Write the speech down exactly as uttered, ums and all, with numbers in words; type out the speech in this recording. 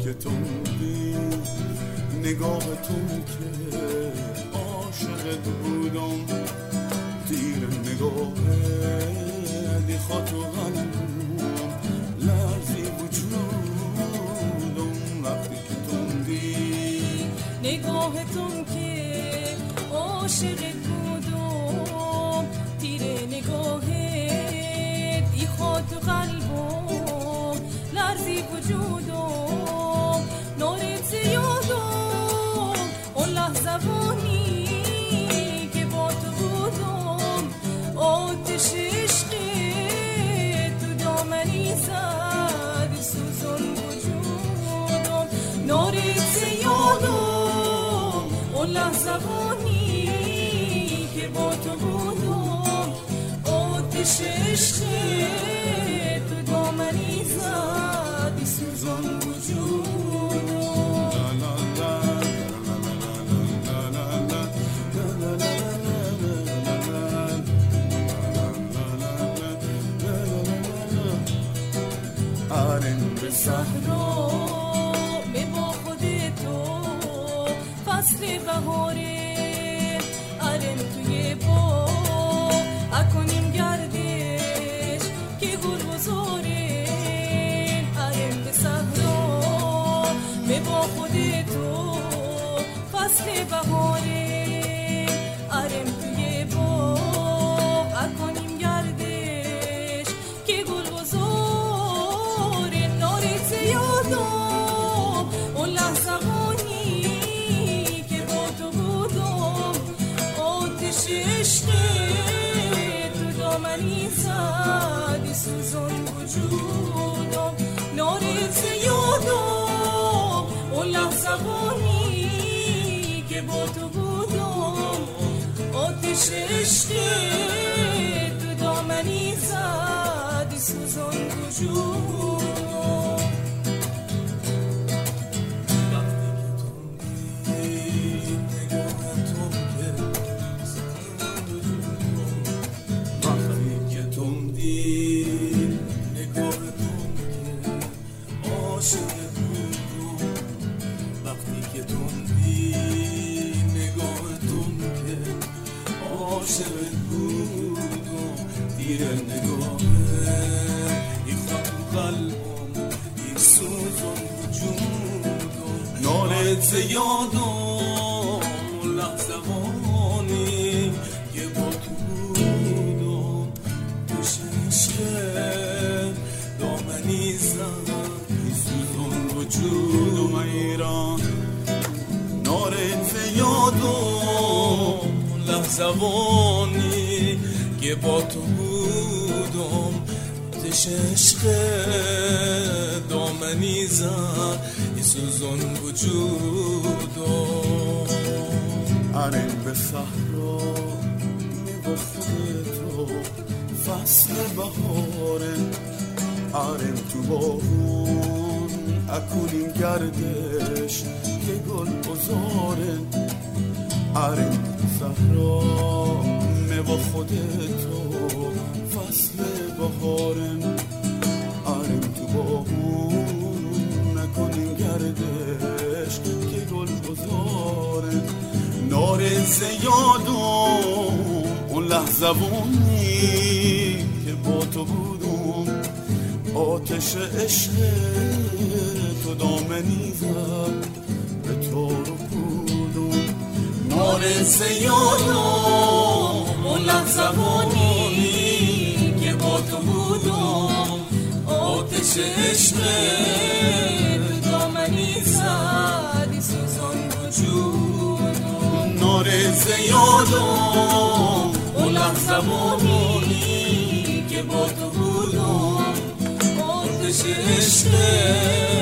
که تو بودی، نگاهتون که عاشقت بودم، تیر نگاهت دیخوا تو قلبم، لرزی وجودم وقتی که تو بودی، نگاهتون که عاشقت بودم، تیر نگاهت دیخوا تو قلبم، لرزی وجودم، نارت زیادم، اون لحظوانی که با تو بودم، آتش عشق تو دامنی زد، سوزون وجودم، نارت زیادم، اون لحظوانی که با تو بودم، آتش عشق تو دامنی زد، سوزون وجودم. آرن به صحرا می با خود تو فصل بهاره، آرن توی باغ اکنیم گردش که گل بزاره، آرن به صحرا می با خود تو فصل بهاره، آرن توی باغ اکنیم گردش که گل بزاره، نارت زیادم، اون لحظوانی که با تو بودم، آتش عشق تو دامنی زد، سوزون وجودم، نارت زیادم، اون لحظوانی که با تو بودم، آتش عشق تو دامنی زد، سوزون وجودم. نارت زیادم، لحظوانی که با تو بودم، دش عشق دامنی زد، سوزون وجودم ایران، نارت زیادم، لحظوانی که با تو بودم، دش عشق دامنی زد، سوزون وجودم. آرن به صحرا می با خود تو فصل بهاره، آرن تو باغون اکنیم گردش که گل بزاره، آرن به صحرا می با خود تو فصل بهاره، آرن تو باغون اکنیم گردش که گل بزاره، نارت زیادم، اون لحظوانی که با تو بودم، آتش عشق تو دامنی زد، به تو رو بودم، نارت زیادم، اون لحظوانی که با تو بودم، آتش عشق تو دامنی زد، سوزون وجودم، نارت زیادم، اون لحظوانی که با تو بودم، آتش عشق